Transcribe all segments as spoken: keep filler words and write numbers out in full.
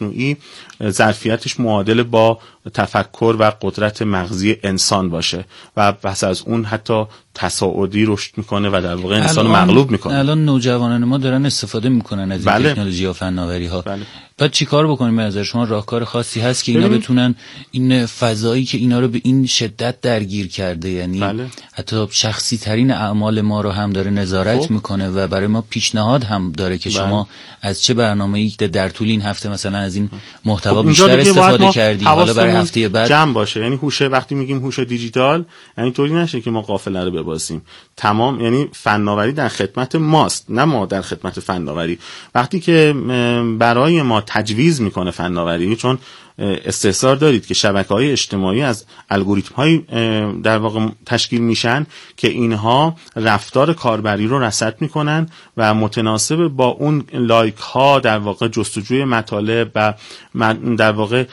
مصنوعی ظرفیتش معادل با تفکر و قدرت مغزی انسان باشه و پس از اون حتی تصاعدی رشد میکنه و در واقع انسان مغلوب میکنه. الان نوجوانان ما دارن استفاده میکنن از این بله. تکنولوژی و فناوری ها. بله. بعد چیکار بکنیم؟ به نظر شما راهکار خاصی هست که اینا بتونن این فضایی که اینا رو به این شدت درگیر کرده، یعنی بله. حتی شخصی ترین اعمال ما رو هم داره نظارت خب. میکنه و برای ما پیشنهاد هم داره که بله. شما از چه برنامه‌ای در طول این هفته مثلا از این محتوا خب بیشتر استفاده کردی، حالا برای هفته بعد جمع باشه. یعنی هوش، وقتی میگیم هوش دیجیتال یعنی طوری نشه که ما غافل رو ببازیم. تمام یعنی فناوری در خدمت ماست، نه ما در خدمت فناوری. وقتی که برای ما تجویز میکنه فناوری، چون استحضار دارید که شبکه‌های اجتماعی از الگوریتم‌های در واقع تشکیل میشن که اینها رفتار کاربری رو رصد میکنن و متناسب با اون لایک ها در واقع جستجوی مطالب و در واقع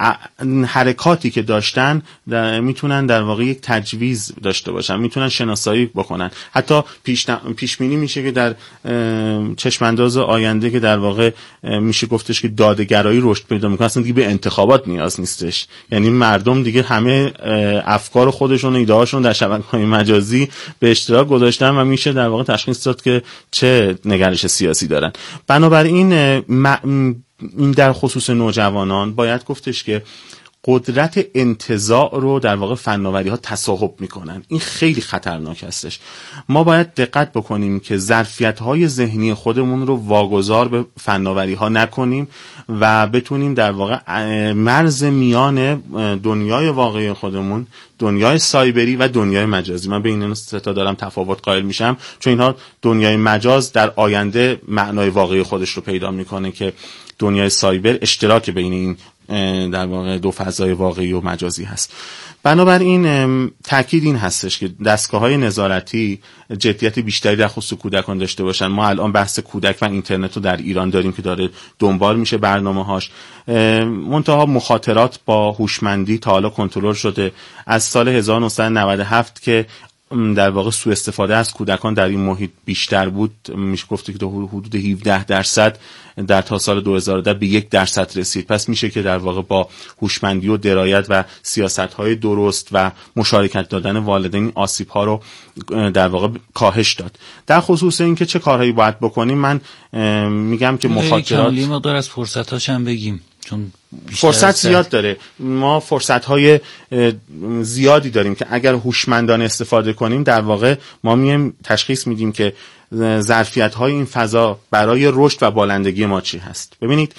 حرکاتی که داشتن میتونن در واقع یک تجویز داشته باشن، میتونن شناسایی بکنن. حتی پیش پیش بینی میشه که در چشم انداز آینده که در واقع میشه گفتش که داده‌گرایی رشد پیدا میکنه، اصلا دیگه به انتخابات نیاز نیستش. یعنی مردم دیگه همه افکار خودشون و ایده هاشون در شبکه‌های مجازی به اشتراک گذاشتن و میشه در واقع تشخیص داد که چه نگرش سیاسی دارن. بنابراین این در خصوص نوجوانان باید گفتش که قدرت انتزاع رو در واقع فناوری ها تصاحب میکنن. این خیلی خطرناک هستش. ما باید دقت بکنیم که ظرفیت های ذهنی خودمون رو واگذار به فناوری ها نکنیم و بتونیم در واقع مرز میان دنیای واقعی خودمون، دنیای سایبری و دنیای مجازی، من به این سه تا دارم تفاوت قائل میشم، چون اینها دنیای مجاز در آینده معنای واقعی خودش رو پیدا میکنه که دنیای سایبر اشتراک بین این در واقع دو فضای واقعی و مجازی هست. بنابراین تاکید این هستش که دستگاه‌های نظارتی جدیت بیشتری در خصوص کودکان داشته باشن. ما الان بحث کودک و اینترنت رو در ایران داریم که داره دنبال میشه برنامه‌هاش. منتها مخاطرات با هوشمندی تا حالا کنترل شده. از سال هزار و نهصد و نود و هفت که در واقع سوء استفاده از کودکان در این محیط بیشتر بود، میشه گفت که حدود هفده درصد در تا سال دو هزار و ده به یک درصد رسید. پس میشه که در واقع با هوشمندی و درایت و سیاست‌های درست و مشارکت دادن والدین آسیب‌ها رو در واقع کاهش داد. در خصوص اینکه چه کارهایی باید بکنیم، من میگم که مخاطرات یه مقدار از فرصت‌هاش هم بگیم، چون فرصت زیاد داره. ما فرصت‌های زیادی داریم که اگر هوشمندانه استفاده کنیم در واقع ما میایم تشخیص میدیم که ظرفیت‌های این فضا برای رشد و بالندگی ما چی هست. ببینید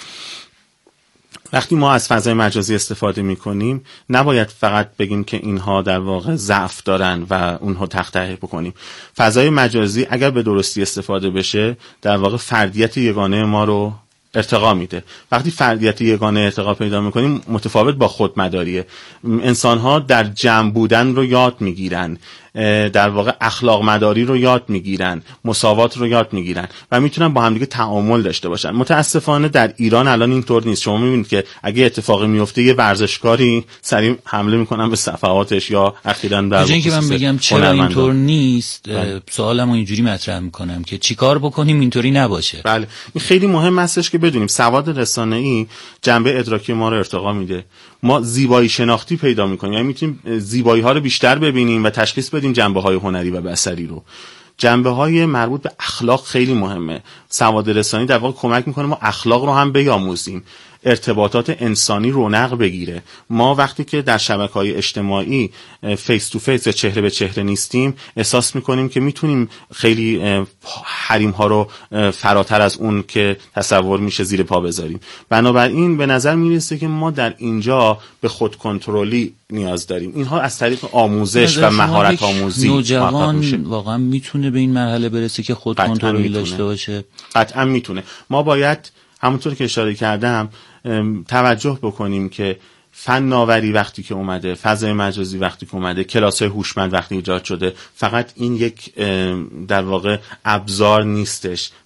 وقتی ما از فضای مجازی استفاده میکنیم نباید فقط بگیم که اینها در واقع ضعف دارن و اونها تخته بکنیم. فضای مجازی اگر به درستی استفاده بشه در واقع فردیت یگانه ما رو ارتقا میده. وقتی فردیت یگانه ارتقا پیدا میکنیم متفاوت با خودمداریه. انسان‌ها در جمع بودن رو یاد میگیرن، در واقع اخلاق مداری رو یاد میگیرن، مساوات رو یاد میگیرن و میتونن با هم دیگه تعامل داشته باشن. متاسفانه در ایران الان اینطور نیست. شما میبینید که اگه اتفاقی میفته یه ورزشکاری سریع حمله میکنن به صفحاتش یا اخیراً در اینکه من بگم چرا اینطور نیست، سوالمو اینجوری مطرح میکنم که چیکار بکنیم اینطوری نباشه. بله، این خیلی مهم هستش که بدونیم سواد رسانه‌ای جنبه ادراکی ما رو ارتقا میده. ما زیبایی شناختی پیدا میکنیم، یعنی میتونیم زیبایی ها رو بیشتر ببینیم و تشخیص بدیم جنبه های هنری و بصری رو. جنبه های مربوط به اخلاق خیلی مهمه. سواد رسانی در واقع کمک میکنه ما اخلاق رو هم بیاموزیم، ارتباطات انسانی رونق بگیره. ما وقتی که در شبکه‌های اجتماعی فیس تو فیس یا چهره به چهره نیستیم احساس میکنیم که میتونیم خیلی حریم ها رو فراتر از اون که تصور میشه زیر پا بذاریم. بنابراین به نظر میرسه که ما در اینجا به خود کنترلی نیاز داریم. اینها از طریق آموزش و مهارت آموزی نوجوان واقعا میتونه به این مرحله برسه که خود کنترلی داشته باشه. قطعا میتونه. ما باید همونطور که اشاره کردم توجه بکنیم که فناوری وقتی که اومده، فضای مجازی وقتی که اومده، کلاس‌های هوشمند وقتی ایجاد شده، فقط این یک در واقع ابزار نیستش،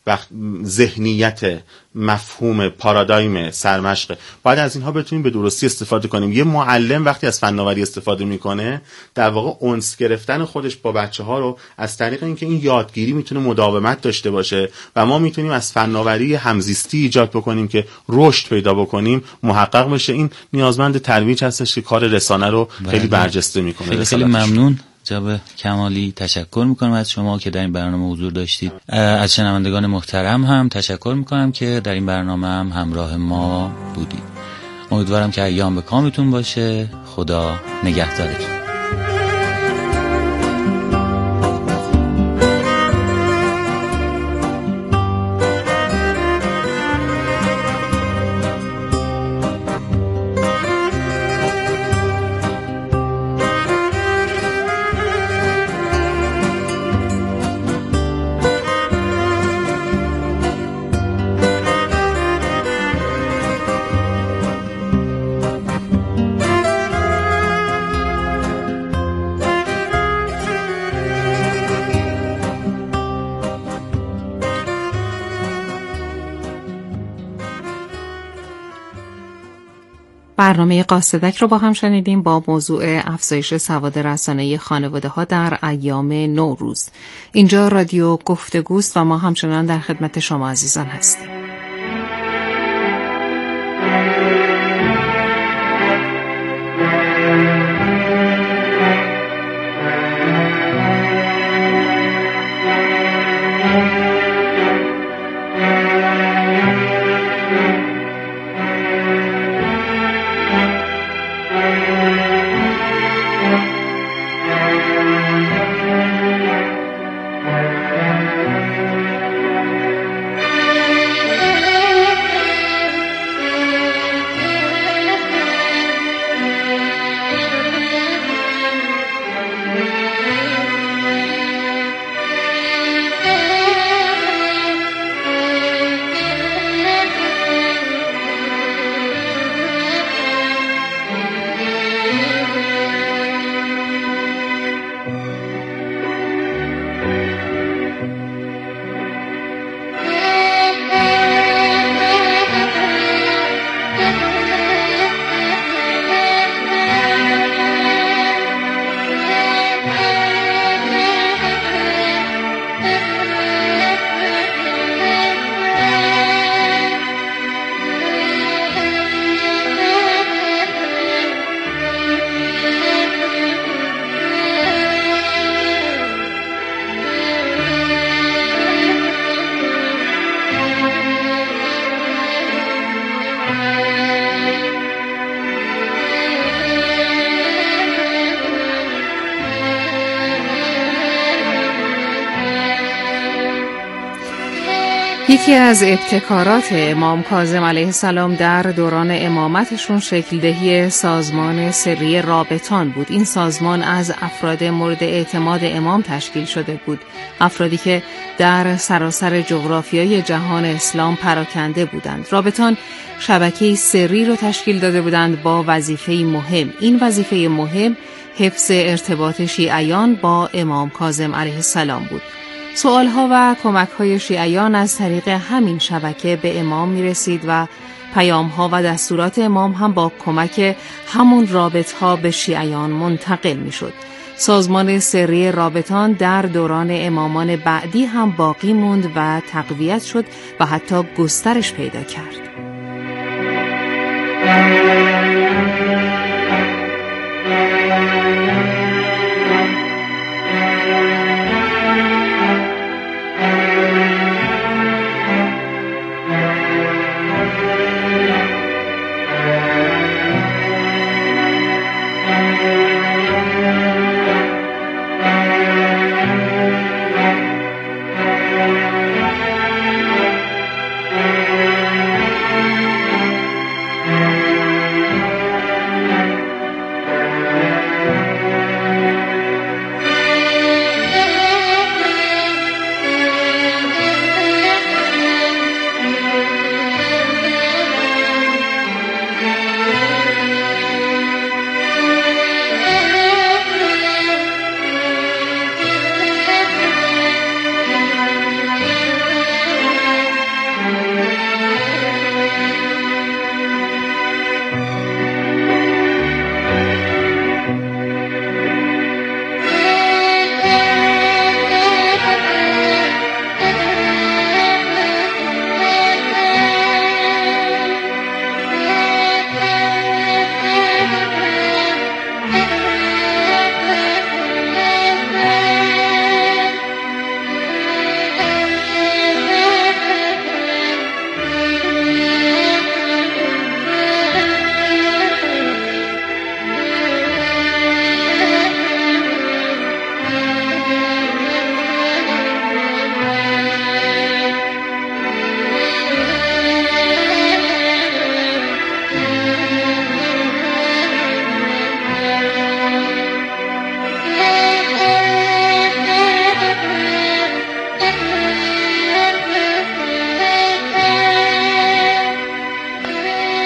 وقت ذهنیت، مفهوم، پارادایم سرمشق، باید از اینها بتونیم به درستی استفاده کنیم. یه معلم وقتی از فناوری استفاده میکنه در واقع انس گرفتن خودش با بچه‌ها رو از طریق اینکه این یادگیری میتونه مداومت داشته باشه و ما میتونیم از فناوری همزیستی ایجاد بکنیم که رشد پیدا بکنیم محقق بشه. این نیازمند ترویج هستش که کار رسانه رو خیلی برجسته میکنه. خیلی, خیلی ممنون جناب کمالی، تشکر میکنم از شما که در این برنامه حضور داشتید. از شنوندگان محترم هم تشکر میکنم که در این برنامه هم همراه ما بودید. امیدوارم که ایام به کامتون باشه. خدا نگهدارتون. برنامه قاصدک رو با هم شنیدیم با موضوع افزایش سواد رسانه‌ای خانواده‌ها در ایام نوروز. اینجا رادیو گفتگوست و ما همچنان در خدمت شما عزیزان هستیم. یکی از ابتکارات امام کاظم علیه السلام در دوران امامتشون شکل دهی سازمان سری رابطان بود. این سازمان از افراد مورد اعتماد امام تشکیل شده بود، افرادی که در سراسر جغرافیای جهان اسلام پراکنده بودند. رابطان شبکه سری رو تشکیل داده بودند با وظیفه مهم. این وظیفه مهم حفظ ارتباط شیعیان با امام کاظم علیه السلام بود. سوالها و کمک‌های شیعیان از طریق همین شبکه به امام می‌رسید و پیام‌ها و دستورات امام هم با کمک همون رابطه‌ها به شیعیان منتقل می‌شد. سازمان سری رابطان در دوران امامان بعدی هم باقی موند و تقویت شد و حتی گسترش پیدا کرد.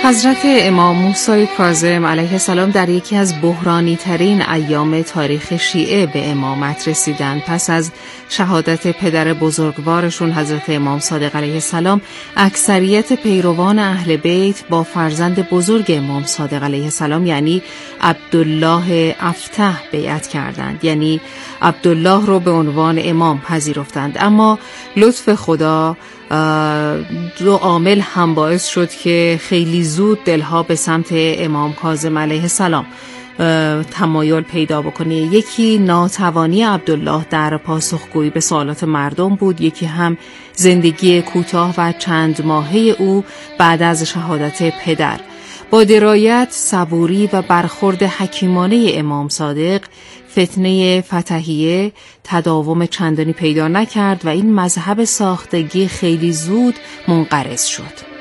حضرت امام موسی کاظم علیه السلام در یکی از بحرانی ترین ایام تاریخ شیعه به امامت رسیدند. پس از شهادت پدر بزرگوارشون حضرت امام صادق علیه السلام، اکثریت پیروان اهل بیت با فرزند بزرگ امام صادق علیه السلام یعنی عبدالله افتح بیعت کردند، یعنی عبدالله رو به عنوان امام پذیرفتند. اما لطف خدا دو عامل هم باعث شد که خیلی زود دلها به سمت امام کاظم علیه السلام تمایل پیدا بکنه. یکی ناتوانی عبدالله در پاسخگویی به سوالات مردم بود، یکی هم زندگی کوتاه و چند ماهه او بعد از شهادت پدر. با درایت، صبوری و برخورد حکیمانه امام صادق، فتنه فتحیه تداوم چندانی پیدا نکرد و این مذهب ساختگی خیلی زود منقرض شد.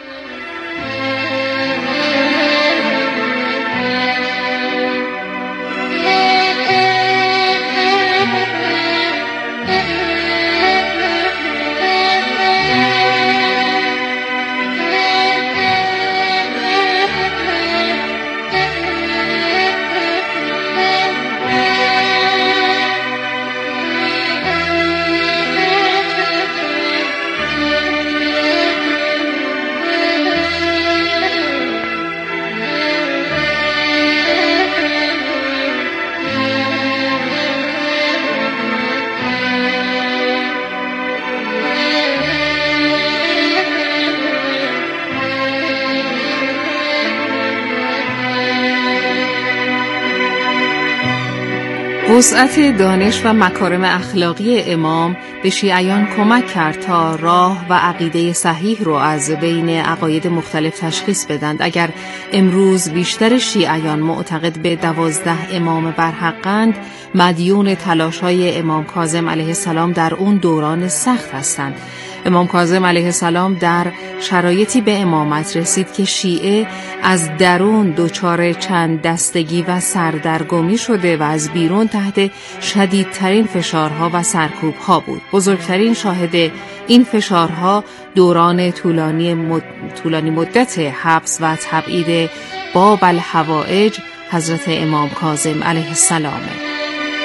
وسعت دانش و مکارم اخلاقی امام به شیعیان کمک کرد تا راه و عقیده صحیح رو از بین عقاید مختلف تشخیص بدند. اگر امروز بیشتر شیعیان معتقد به دوازده امام برحقند، مدیون تلاش‌های امام کاظم علیه السلام در اون دوران سخت هستند. امام کاظم علیه السلام در شرایطی به امامت رسید که شیعه از درون دچار چند دستگی و سردرگمی شده و از بیرون تحت شدیدترین فشارها و سرکوبها بود. بزرگترین شاهد این فشارها دوران طولانی, مد... طولانی مدت حبس و تبعید باب الحوائج حضرت امام کاظم علیه السلامه.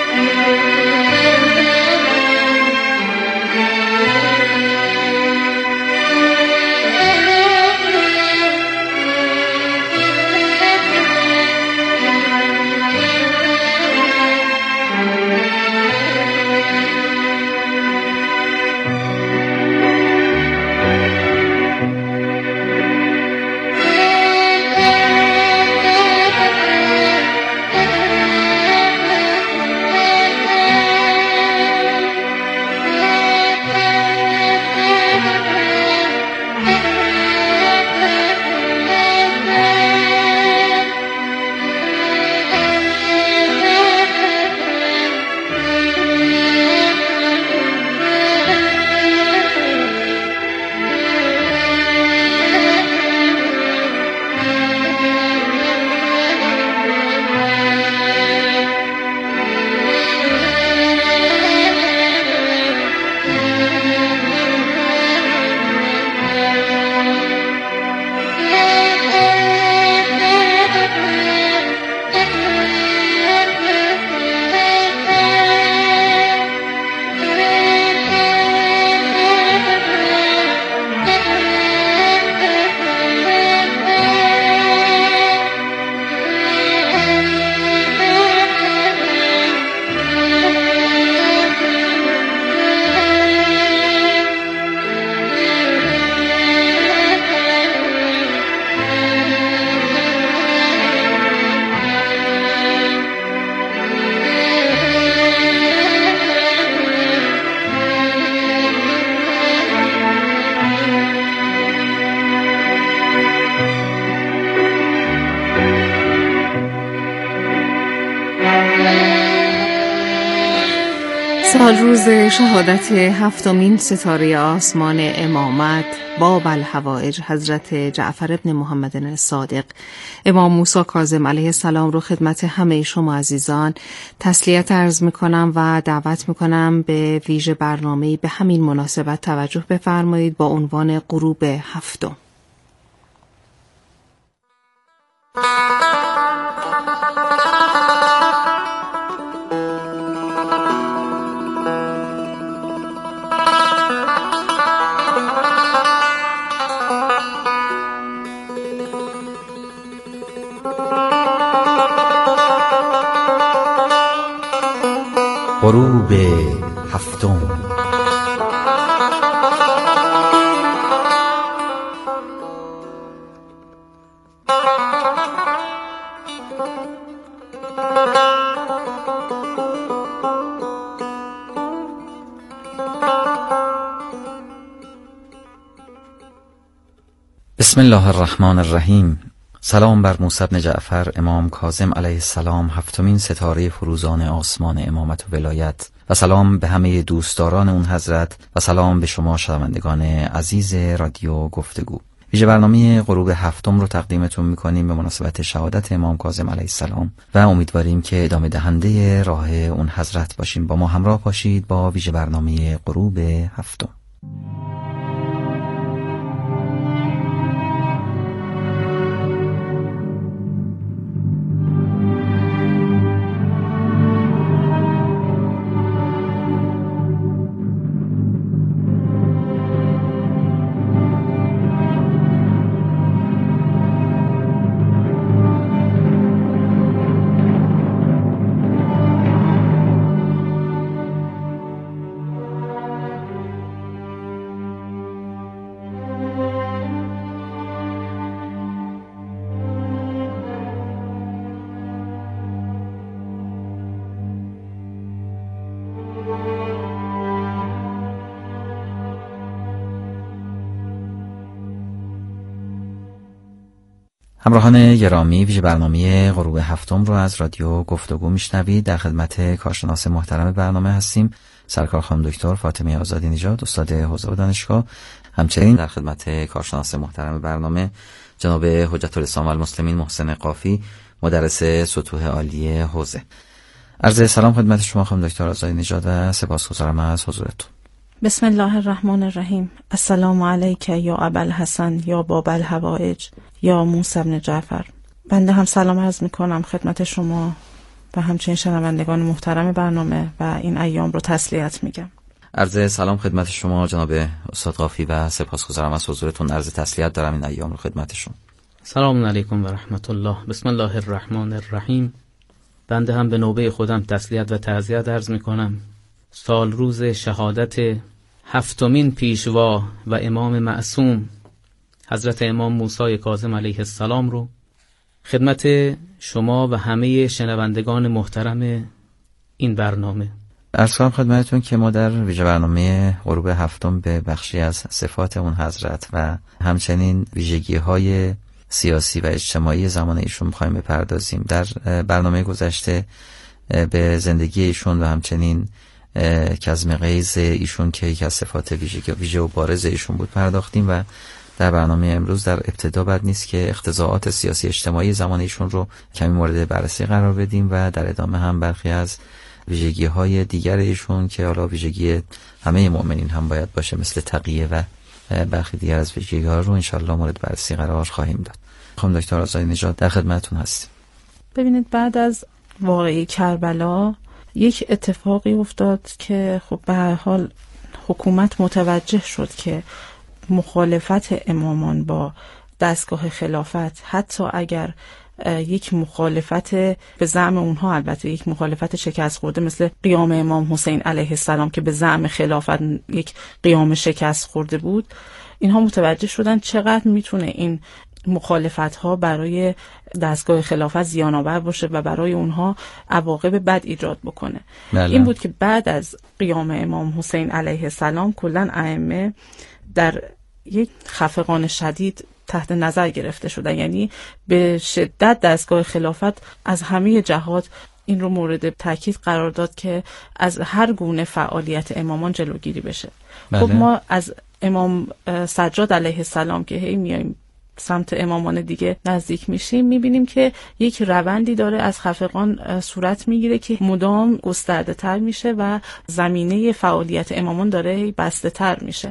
سال روز شهادت هفتمین ستاره آسمان امامت باب الحوائج حضرت جعفر ابن محمد الصادق امام موسی کاظم علیه السلام رو خدمت همه شما عزیزان تسلیت عرض میکنم و دعوت میکنم به ویژه برنامه‌ای به همین مناسبت توجه بفرمایید با عنوان غروب هفتم. غروب هفتم. بسم الله الرحمن الرحیم. سلام بر موسی بن جعفر امام کاظم علیه السلام، هفتمین ستاره فروزان آسمان امامت و ولایت، و سلام به همه دوستداران اون حضرت و سلام به شما شنوندگان عزیز رادیو گفتگو. ویژه برنامه غروب هفتم رو تقدیمتون میکنیم به مناسبت شهادت امام کاظم علیه السلام و امیدواریم که ادامه دهنده راه اون حضرت باشیم. با ما همراه باشید با ویژه برنامه غروب هفتم. همراهان گرامی، ویژه برنامه غروب هفتم رو از رادیو گفتگو میشنوید. در خدمت کارشناس محترم برنامه هستیم، سرکار خانم دکتر فاطمه آزادی نژاد، استاد حوزه و دانشگاه. همچنین در خدمت کارشناس محترم برنامه جناب حجت الاسلام و المسلمین محسن قافی، مدرس سطوح عالی حوزه. عرض سلام خدمت شما خانم دکتر آزادی نژاد و سپاسگزارم از حضورتون. بسم الله الرحمن الرحیم. السلام علیک یا ابوالحسن یا باب الحوائج یا موسی بن جعفر. بنده هم سلام عرض میکنم خدمت شما و همچنین شنوندگان محترم برنامه و این ایام رو تسلیت میگم. عرض سلام خدمت شما جناب استاد قافی و سپاسگزارم از حضورتون. عرض تسلیت دارم این ایام رو خدمتشون. سلام علیکم و رحمت الله. بسم الله الرحمن الرحیم. بنده هم به نوبه خودم تسلیت و تعزیت عرض میکنم. سال روز شهادت هفتمین پیشوا و امام معصوم حضرت امام موسی کاظم علیه السلام رو خدمت شما و همه شنوندگان محترم این برنامه عرض کنم خدمتتون که ما در ویژه برنامه غروب هفتم به بخشی از صفات اون حضرت و همچنین ویژگی‌های سیاسی و اجتماعی زمان ایشون می‌خوایم بپردازیم. در برنامه گذشته به زندگی ایشون و همچنین کظم غیظ ایشون که یک از صفات ویژه ویژه و بارز ایشون بود پرداختیم و در برنامه امروز در ابتدا بد نیست که اقتضاعات سیاسی اجتماعی زمان ایشون رو کمی مورد بررسی قرار بدیم و در ادامه هم برخی از ویژگی‌های دیگر ایشون که حالا ویژگی همه مؤمنین هم باید باشه مثل تقیه و برخی دیگر از ویژگی‌ها رو انشالله مورد بررسی قرار خواهیم داد. خانم دکتر آزادی نژاد در خدمتتون هستیم. ببینید بعد از واقعه کربلا یک اتفاقی افتاد که خب به هر حال حکومت متوجه شد که مخالفت امامان با دستگاه خلافت، حتی اگر یک مخالفت به زعم اونها، البته یک مخالفت شکست خورده مثل قیام امام حسین علیه السلام که به زعم خلافت یک قیام شکست خورده بود، اینها متوجه شدن چقدر میتونه این مخالفت ها برای دستگاه خلافت زیان آور باشه و برای اونها عواقب بد ایجاد بکنه. بله. این بود که بعد از قیام امام حسین علیه السلام کلا ائمه در یک خفقان شدید تحت نظر گرفته شدن، یعنی به شدت دستگاه خلافت از همه جهات این رو مورد تاکید قرار داد که از هر گونه فعالیت امامان جلوگیری بشه. بله. خب ما از امام سجاد علیه السلام که هی میایم سمت امامان دیگه نزدیک میشیم میبینیم که یک روندی داره از خفقان صورت میگیره که مدام گسترده تر میشه و زمینه فعالیت امامان داره بسته تر میشه.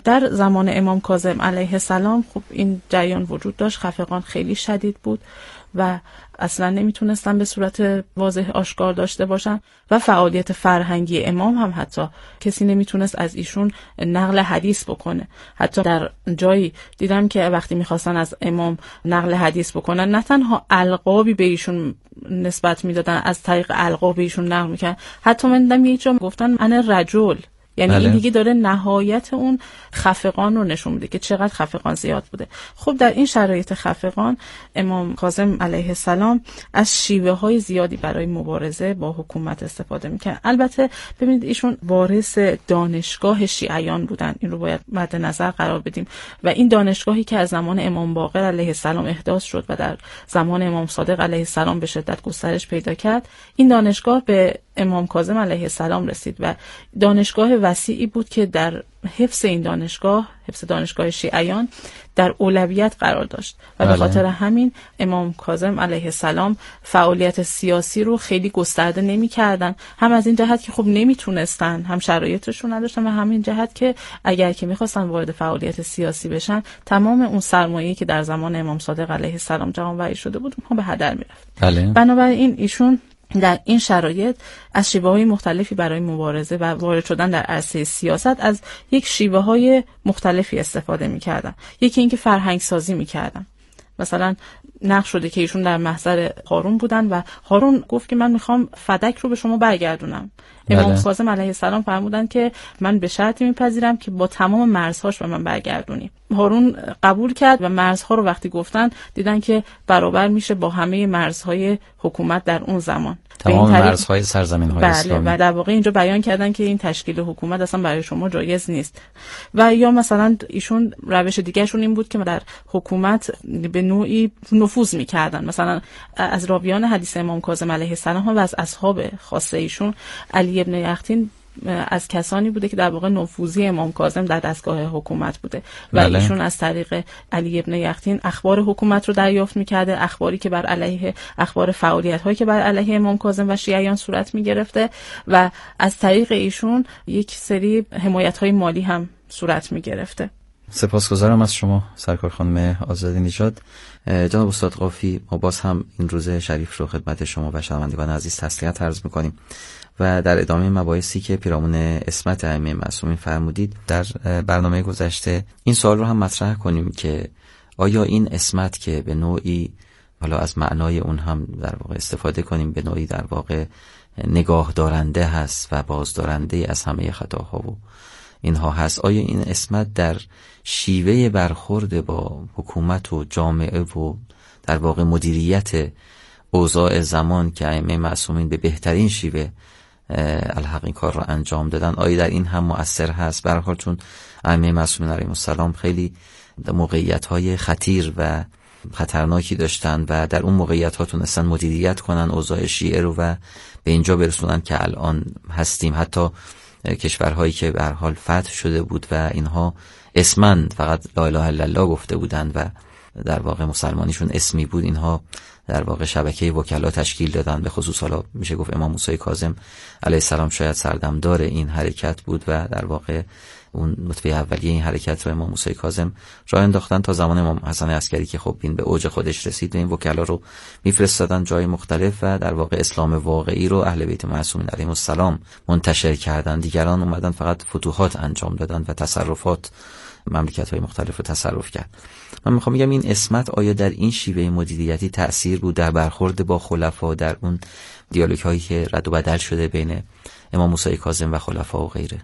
در زمان امام کاظم علیه السلام خب این جریان وجود داشت، خفقان خیلی شدید بود و اصلا نمیتونستن به صورت واضح آشکار داشته باشن و فعالیت فرهنگی امام هم حتی کسی نمیتونست از ایشون نقل حدیث بکنه. حتی در جایی دیدم که وقتی میخواستن از امام نقل حدیث بکنن نه تنها القابی به ایشون نسبت میدادن، از طریق القاب ایشون نقل میکنن، حتی من دیدم یه جا گفتن انا رجل، یعنی بله. این دیگه داره نهایت اون خفقان رو نشون میده که چقدر خفقان زیاد بوده. خب در این شرایط خفقان امام کاظم علیه السلام از شیوه های زیادی برای مبارزه با حکومت استفاده میکنه. البته ببینید ایشون وارث دانشگاه شیعیان بودن، این رو باید مد نظر قرار بدیم و این دانشگاهی که از زمان امام باقر علیه السلام احداث شد و در زمان امام صادق علیه السلام به شدت گسترش پیدا کرد، این دانشگاه به امام کاظم علیه السلام رسید و دانشگاه وسیعی بود که در حفظ این دانشگاه، حفظ دانشگاه شیعیان در اولویت قرار داشت و به خاطر همین امام کاظم علیه السلام فعالیت سیاسی رو خیلی گسترده نمی کردن، هم از این جهت که خب نمیتونستن، هم شرایطشون نداشتن و همین جهت که اگر که میخواستن وارد فعالیت سیاسی بشن تمام اون سرمایه‌ای که در زمان امام صادق علیه السلام جمع‌آوری شده بود اونها به هدر میرفت. بله. بنابراین ایشون در این شرایط از شیوه‌های مختلفی برای مبارزه و وارد شدن در عرصه سیاست از یک شیوه‌های مختلفی استفاده می‌کردن. یکی اینکه فرهنگ سازی می‌کردن. مثلا نقش شده که ایشون در محضر هارون بودن و هارون گفت که من میخوام فدک رو به شما برگردونم. امام کاظم علیه السلام فرمودن که من به شرطی میپذیرم که با تمام مرزهاش به من برگردونی. هارون قبول کرد و مرزها رو وقتی گفتن دیدن که برابر میشه با همه مرزهای حکومت در اون زمان، تمام مرزهای سرزمین‌های بله اسلامی. و در واقع اینجا بیان کردن که این تشکیل حکومت اصلا برای شما جایز نیست. و یا مثلا ایشون روش دیگه‌شون این بود که در حکومت به نوعی نفوذ می‌کردن. مثلا از راویان حدیث امام کاظم علیه السلام و از اصحاب خاصه ایشون علی ابن یقطین از کسانی بوده که در واقع نفوذی امام کاظم در دستگاه حکومت بوده و بله. ایشون از طریق علی ابن یقطین اخبار حکومت رو دریافت می‌کرده، اخباری که بر علیه اخبار فعالیت‌هایی که بر علیه امام کاظم و شیعیان صورت می‌گرفته و از طریق ایشون یک سری حمایت‌های مالی هم صورت می‌گرفته. سپاسگزارم از شما سرکار خانم آزاده نژاد. جناب استاد قافی، ما باز هم این روز شریف رو خدمت شما و شنوندگان عزیز تسلیت عرض می‌کنیم و در ادامه مباحثی که پیرامون عصمت ائمه معصومین فرمودید در برنامه گذشته این سوال رو هم مطرح کنیم که آیا این عصمت که به نوعی حالا از معنای اون هم در واقع استفاده کنیم به نوعی در واقع نگاه دارنده هست و بازدارنده از همه خطاها و اینها هست، آیا این عصمت در شیوه برخورد با حکومت و جامعه و در واقع مدیریت اوضاع زمان که ائمه معصومین به بهترین شیوه الحق این کار را انجام دادن، آیا در این هم مؤثر هست؟ به هر حال چون ائمه معصومین علیهم السلام خیلی موقعیت‌های خطیر و خطرناکی داشتن و در اون موقعیت‌ها تونستن مدیریت کنن اوضاع شیعه رو و به اینجا برسونن که الان هستیم. حتی کشورهایی که به هر حال فتح شده بود و اینها اسمن فقط لا اله الا الله گفته بودند و در واقع مسلمانیشون اسمی بود، اینها در واقع شبکه وکلا تشکیل دادن. به خصوص حالا میشه گفت امام موسی کاظم علیه السلام شاید سردمدار این حرکت بود و در واقع اون نطفه اولیه این حرکت رو امام موسی کاظم راه انداختن تا زمان امام حسن عسکری که خب این به اوج خودش رسید و این وکلا رو میفرستادن جای مختلف و در واقع اسلام واقعی رو اهل بیت معصومین علیهم السلام منتشر کردن. دیگران اومدن فقط فتوحات انجام دادن و تصرفات مملکت‌های مختلف رو تصرف کرد. من میخوام بگم این عصمت آیا در این شیوه مدیریتی تأثیر بود در برخورد با خلفا، در اون دیالوگ هایی که رد و بدل شده بین امام موسی کاظم و خلفا و غیره؟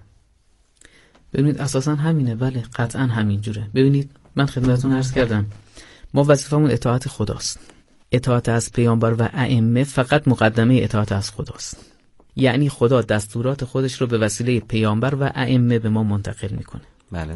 ببینید اساسا همینه، بله قطعا همین جوره. ببینید من خدمتتون عرض کردم ما وظیفمون اطاعت خداست. اطاعت از پیامبر و ائمه فقط مقدمه اطاعت از خداست. یعنی خدا دستورات خودش رو به وسیله پیامبر و ائمه به ما منتقل میکنه. بله.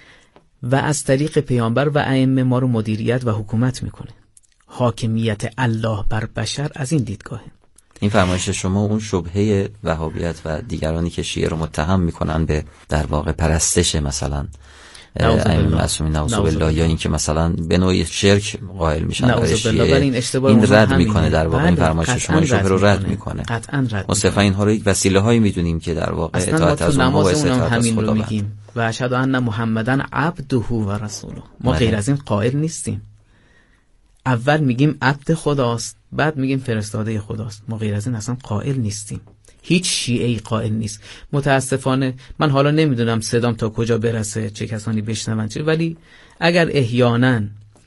و از طریق پیامبر و ائمه ما رو مدیریت و حکومت میکنه. حاکمیت الله بر بشر از این دیدگاهه. این فرمایش شما اون شبهه وهابیت و دیگرانی که شیعه رو متهم میکنن به در واقع پرستش مثلا ائمه معصومین نعوذ بالله، یا اینکه مثلا به نوعی شرک قائل میشن برای شیعه، این, این رد میکنه در واقع این فرمایش شما شبه رو رد میکنه. قطعا رد ما صرفا اینها رو یک وسیله هایی میدونیم که در واقع اطاعت از اونها و اطاعت از خدا میگیم و اشهد ان محمدن عبده و رسوله. ما غیر از این قائل نیستیم. اول میگیم عبد خداست، بعد میگیم فرستاده خداست. ما غیر از این اصلا قائل نیستیم. هیچ شیعه‌ای قائل نیست. متاسفانه من حالا نمیدونم صدام تا کجا برسه، چه کسانی بشنون چه، ولی اگر احیانا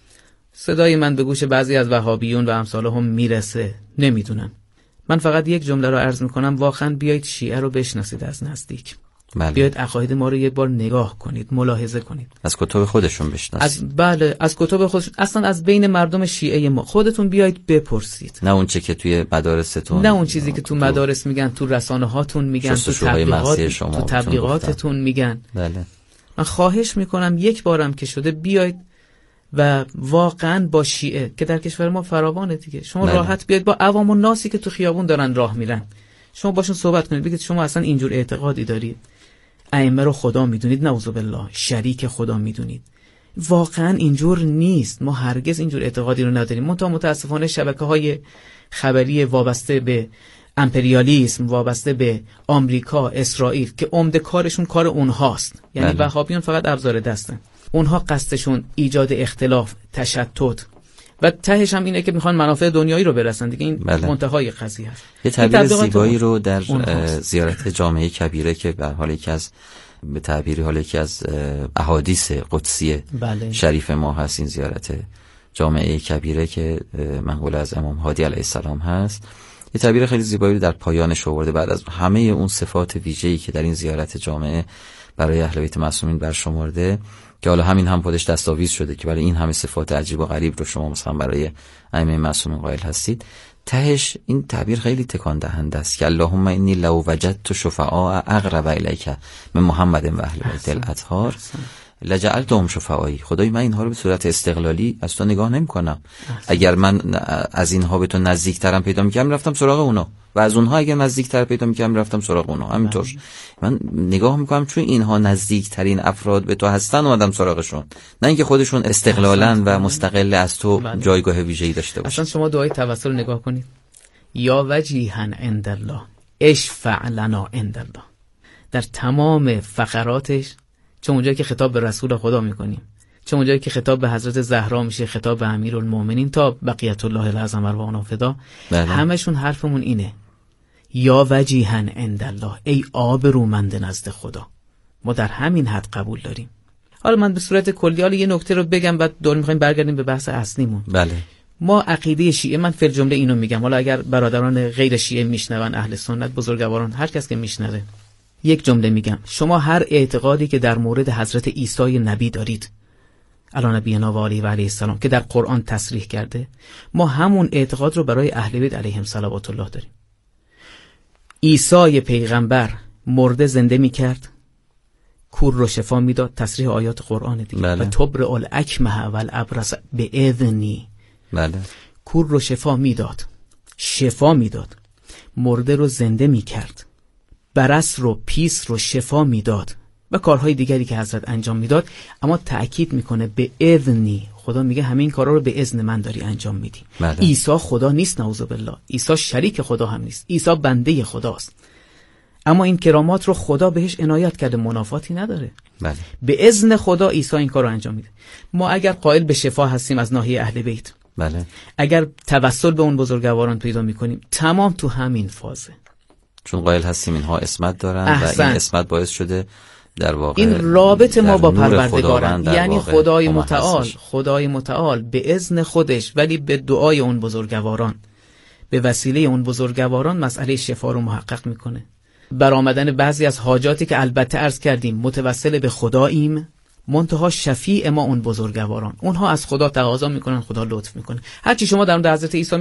صدای من به گوش بعضی از وهابیون و امثالهم میرسه، نمیدونم، من فقط یک جمله رو عرض میکنم، واقعا بیایید شیعه رو بشناسید از نزدیک. بله. بیایید عقاید ما رو یک بار نگاه کنید، ملاحظه کنید، از کتب خودشون بشناسید. از بله از کتب خودشون، اصلا از بین مردم شیعه ما خودتون بیایید بپرسید، نه اون چه که توی مدارستون، نه اون چیزی که تو مدارس میگن، تو رسانه هاتون میگن، تو تبلیغات شما تو تبلیغاتتون میگن. بله. من خواهش میکنم یک بارم که شده بیایید و واقعا با شیعه که در کشور ما فراوانه دیگه، شما بله. راحت بیاید با عوام و ناسی که تو خیابون دارن راه میرن، شما باشون صحبت کنید، بگید شما اصلا اینجور اعتقادی دارید، ائمه رو خدا میدونید، نعوذ بالله شریک خدا میدونید. واقعا اینجور نیست، ما هرگز اینجور اعتقادی رو نداریم. منتها متاسفانه شبکه‌های خبری وابسته به امپریالیسم، وابسته به آمریکا، اسرائیل که عمده کارشون کار اونهاست، یعنی بله. وهابیون فقط ابزار دستن، اونها قصدشون ایجاد اختلاف، تشتت و تهش هم اینه که میخوان منافع دنیایی رو برسن دیگه. این بله. منتهای قضیه است. یه تعبیر زیبایی رو در زیارت جامعه کبیره که به حال یکی از به تعبیری حال یکی از احادیث قدسی بله. شریف ما هست، این زیارت جامعه کبیره که منقول از امام هادی علیه السلام هست، یه تعبیر خیلی زیبایی رو در پایانش آورده بعد از همه اون صفات ویژه‌ای که در این زیارت جامعه برای اهل بیت معصومین برشمرده، که حالا همین هم خودش دستاویز شده که برای این همه صفات عجیب و غریب رو شما مثلا برای ائمه معصومین قائل هستید، تهش این تعبیر خیلی تکان دهنده است که اللهم انی لو وجدت شفعاء اقرب الیک من محمد و اهل بیت الاطهار لجعلتهم شفعایی. خدای من اینها رو به صورت استقلالی از تو نگاه نمی کنم. اگر من از اینها به تو نزدیکترم پیدا می‌کردم رفتم سراغ اونا، و از اونها اگر نزدیکتر پیدا می‌کردم رفتم سراغ اونا. همینطور من نگاه می‌کنم چون اینها نزدیکترین افراد به تو هستن اومدم سراغشون، نه اینکه خودشون استقلالاً و مستقل از تو بله. جایگاه ویژه‌ای داشته باشن. اصلا شما دعای توسل نگاه کنید، یا وجیها عند الله اشفع لنا عند الله، در تمام فقراتش، چه اونجایی که خطاب به رسول خدا میکنیم، چه اونجایی که خطاب به حضرت زهرا میشه، خطاب به امیرالمومنین تا بقیت الله الاعظم ارواحنا فدا، همشون حرفمون اینه، یا وجیها عند الله، ای آبرومند نزد خدا. ما در همین حد قبول داریم. حالا من به صورت کلی حالا یه نکته رو بگم، بعد دور میخوایم برگردیم به بحث اصلیمون. بله. ما عقیده شیعه، من فی الجمله اینو میگم، حالا اگر برادران غیر شیعه میشنون، اهل سنت، بزرگواران، هر کس که میشنوه، یک جمله میگم، شما هر اعتقادی که در مورد حضرت عیسی نبی دارید، علی نبینا و علیه و علیه السلام، که در قرآن تصریح کرده، ما همون اعتقاد رو برای اهل بیت علیهم صلوات الله داریم. عیسی پیغمبر مرده زنده میکرد، کور رو شفا میداد، تصریح آیات قرآن دیگه. بله. و تبرئ الاکمه والابرص باذنی. بله. کور رو شفا میداد، شفا میداد، مرده رو زنده میکرد، برص رو، پیس رو شفا میداد و کارهای دیگری که حضرت انجام میداد. اما تأکید میکنه به اذنی، خدا میگه همین کارا رو به اذن من داری انجام میدی. بله. عیسی خدا نیست، نعوذ بالله. عیسی شریک خدا هم نیست، عیسی بنده خداست، اما این کرامات رو خدا بهش عنایت کرده، منافاتی نداره. بله. به اذن خدا عیسی این کار رو انجام میده. ما اگر قائل به شفا هستیم از ناحیه اهل بیت، بله. اگر توسل به اون بزرگواران پیدا میکنیم، تمام تو همین فازه، چون قائل هستیم اینها اسمت دارن احسن. و این اسمت باعث شده در واقع این رابطه ما با پروردگارن، یعنی خدای متعال، خدای متعال به اذن خودش ولی به دعای اون بزرگواران، به وسیله اون بزرگواران مسئله شفا رو محقق میکنه. برآمدن بعضی از حاجاتی که البته عرض کردیم متوسل به خداییم، منتها شفیع ما اون بزرگواران، اونها از خدا تقاضا میکنن، خدا لطف میکنه. هرچی شما در مورد حضرت عیسی